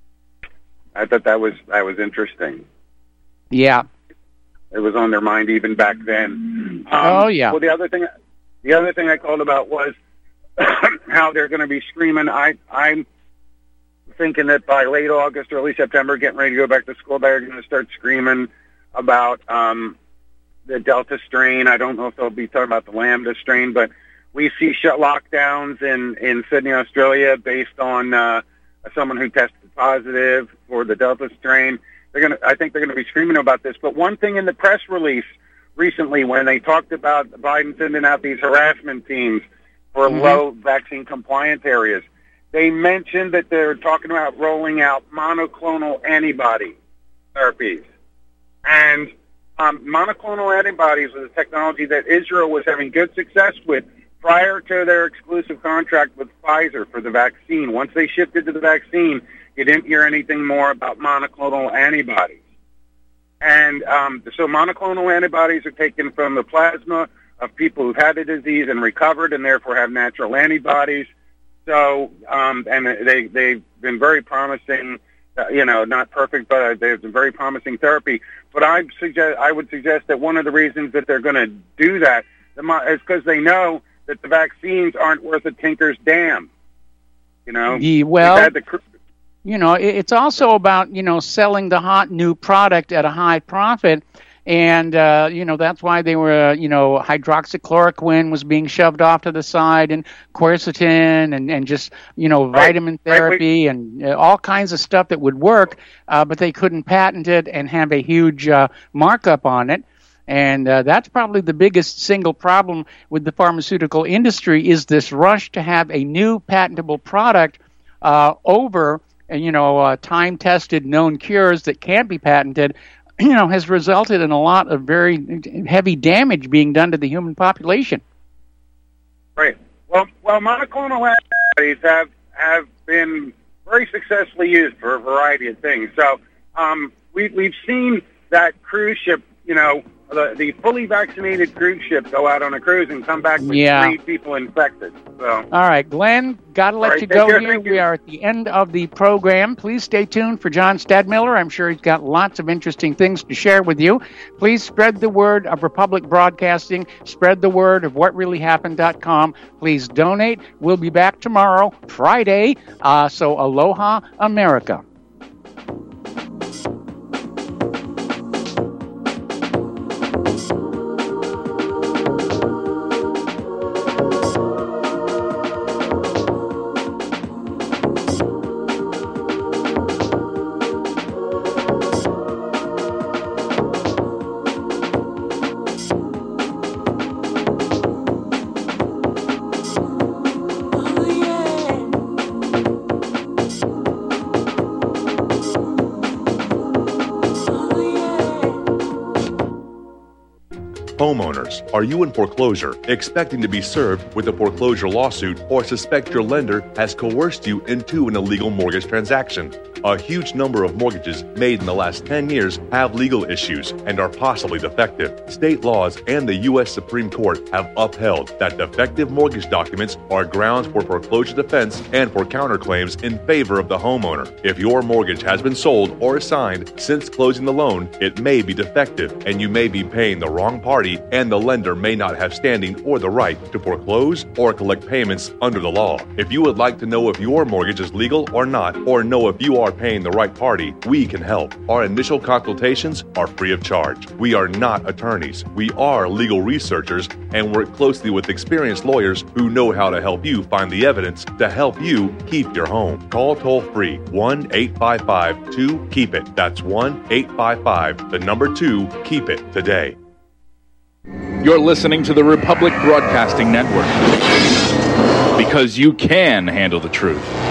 I thought that was interesting. Yeah. It was on their mind even back then. Well, the other thing I called about was how they're going to be screaming. I'm thinking that by late August, early September, getting ready to go back to school, they're going to start screaming about the Delta strain. I don't know if they'll be talking about the Lambda strain, but we see lockdowns in Sydney, Australia, based on someone who tested positive for the Delta strain. I think they're going to be screaming about this. But one thing in the press release recently, when they talked about Biden sending out these harassment teams for low vaccine compliance areas, they mentioned that they're talking about rolling out monoclonal antibody therapies. And monoclonal antibodies was a technology that Israel was having good success with prior to their exclusive contract with Pfizer for the vaccine. Once they shifted to the vaccine, you didn't hear anything more about monoclonal antibodies. And so monoclonal antibodies are taken from the plasma of people who've had the disease and recovered and therefore have natural antibodies. So, and they've been very promising, not perfect, but they've been very promising therapy. But I would suggest that one of the reasons that they're going to do that is because they know that the vaccines aren't worth a tinker's damn. It's also about, selling the hot new product at a high profit. And, that's why they were, hydroxychloroquine was being shoved off to the side, and quercetin and just, vitamin therapy and all kinds of stuff that would work, but they couldn't patent it and have a huge markup on it. And that's probably the biggest single problem with the pharmaceutical industry is this rush to have a new patentable product over, time-tested known cures that can't be patented, has resulted in a lot of very heavy damage being done to the human population. Right. Well, monoclonal antibodies have been very successfully used for a variety of things. So we've seen that cruise ship, the fully vaccinated cruise ship go out on a cruise and come back with 3 people infected. So. All right, Glenn, got to let you go here. We are at the end of the program. Please stay tuned for John Stadmiller. I'm sure he's got lots of interesting things to share with you. Please spread the word of Republic Broadcasting. Spread the word of whatreallyhappened.com. Please donate. We'll be back tomorrow, Friday. So aloha, America. Homeowners, are you in foreclosure, expecting to be served with a foreclosure lawsuit, or suspect your lender has coerced you into an illegal mortgage transaction? A huge number of mortgages made in the last 10 years have legal issues and are possibly defective. State laws and the U.S. Supreme Court have upheld that defective mortgage documents are grounds for foreclosure defense and for counterclaims in favor of the homeowner. If your mortgage has been sold or assigned since closing the loan, it may be defective and you may be paying the wrong party, and the lender may not have standing or the right to foreclose or collect payments under the law. If you would like to know if your mortgage is legal or not, or know if you are paying the right party, we can help. Our initial consultations are free of charge. We are not attorneys. We are legal researchers and work closely with experienced lawyers who know how to help you find the evidence to help you keep your home. Call toll-free 1-855-2-KEEP-IT. That's 1-855-2-KEEP-IT today. You're listening to the Republic Broadcasting Network. Because you can handle the truth.